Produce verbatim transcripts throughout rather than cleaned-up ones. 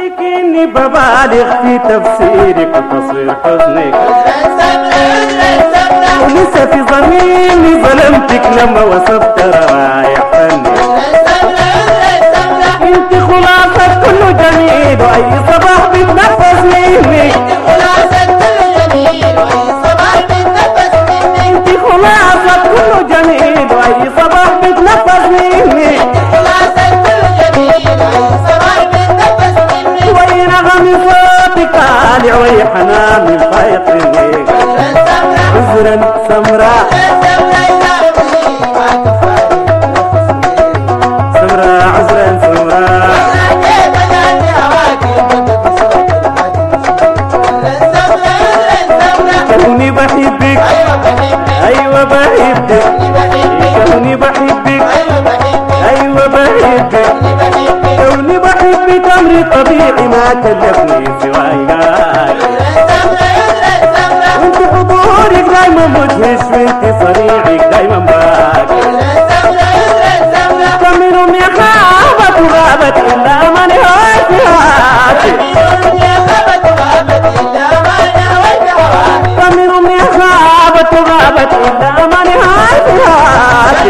لكني ببالغ في تفسيرك وتصوير حزنك، ولسه في ظنيني ظلمتك لما وصفت روايح فنك. انت خلاصة كله جميل واي صباح بتنفس مني، انت خلاصة كله جميل واي صباح بتنفس مني، وي نغمي صوتك عالي وي حناني فايقني. عذرا سمراء سمراء عذرا سمراء كوني بحبك ايوه بحبك، كوني بحبك ايوه بحبك، كوني بحبك امري طبيعي ما كلفني سواك، وانت حضورك دايما مدهش وانت صريعك دايما باك. كم يا خابت وغابت الا من هواك في هاتي، كم يا خابت وغابت الا من هواك في هاتي.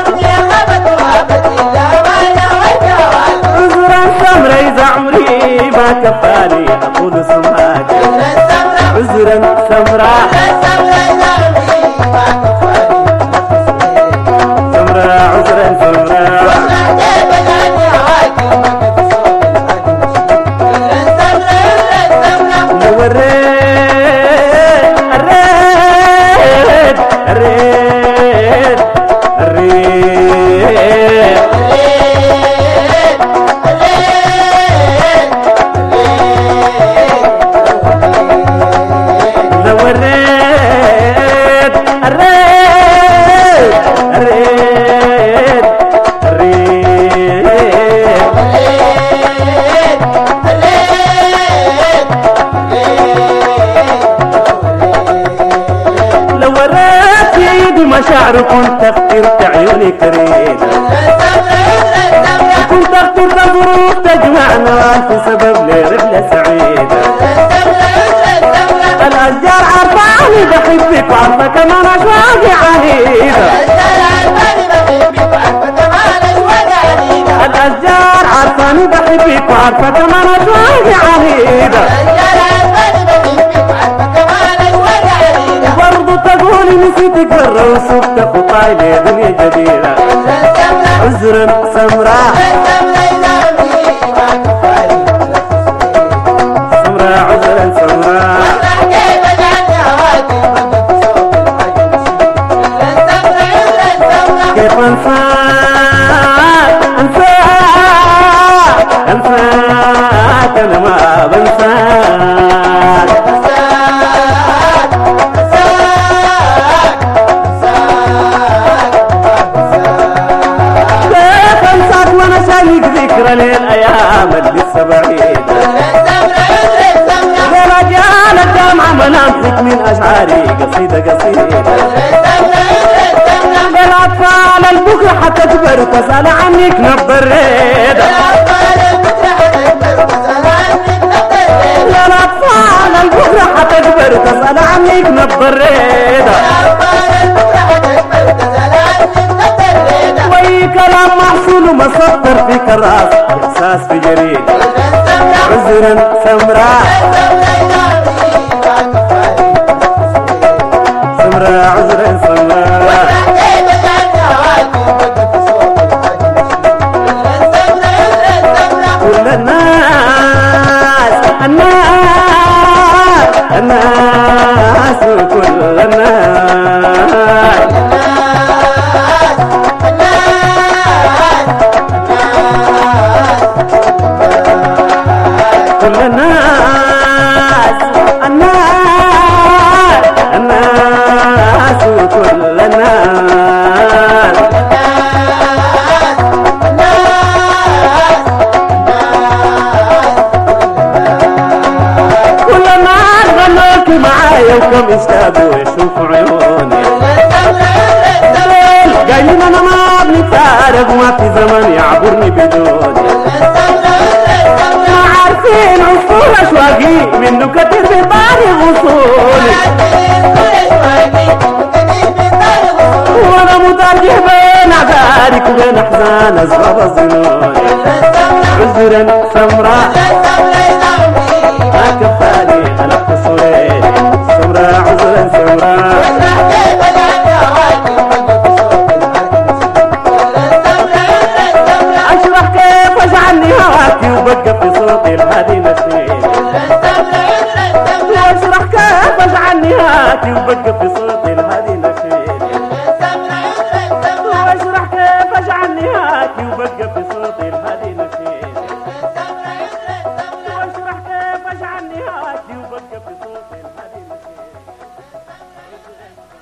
عذرا سمرا اذا عمري ما كفاني اقول سماك، عذرا سمرا سمرا عذرا سمرا لو الريد الريد الريد الريد لو الريد الريد الريد الريد لو وريت ايدي مشاعر كنت اخترت عيونك ريدة، كنت اخترت ظروف تجمعنا في سبب لرحلة سعيدة. الاشجار عارفاني بحبك وعارفة كمان اشواقي عنيدة، الاشجار عارفاني بحبك وعارفة كمان اشواقي عنيدة. برضو تقولي نسيتك برا وسبت خطاي لدنيا جديدة. عذرا سمراء سمراء عذرا سمراء كيف انساك انساك انساك انا ما بنساك. ذكرى للأيام اللي لسه بعيدة، لرجال الجامعة منامسك من أشعاري قصيدة قصيدة، للأطفال البكرة حتكبر تسأل عنك نبض الريدة، للأطفال البكرة حتكبر تسأل عنك نبض الريدة. وي كلام محصول ومسطر في كراس احساس في جريد. عذرا سمراء سمراء عذرا سمراء كل الناس الناس الناس كل الناس كل الناس الناس الناس كل الناس كل الناس غنوك معايا وكم يشتاقوا يشوفوا عيوني. جايين انا ما بنتعارف وما في زمن يعبرني بدوني، ما عارفين من عصفور أشواقي منه كتير بطاري غصون وانا مترجح بين عذارك وبين احزان اسباب الظنون عذرا سمراء ما كفاني خلقت صوري سمراء عذرا سمراء اشرح كيف اجعلني هواكي وبقى في صوتي الهادي نشيد اشرح كيف اجعلني هواكي وبقى في صوتي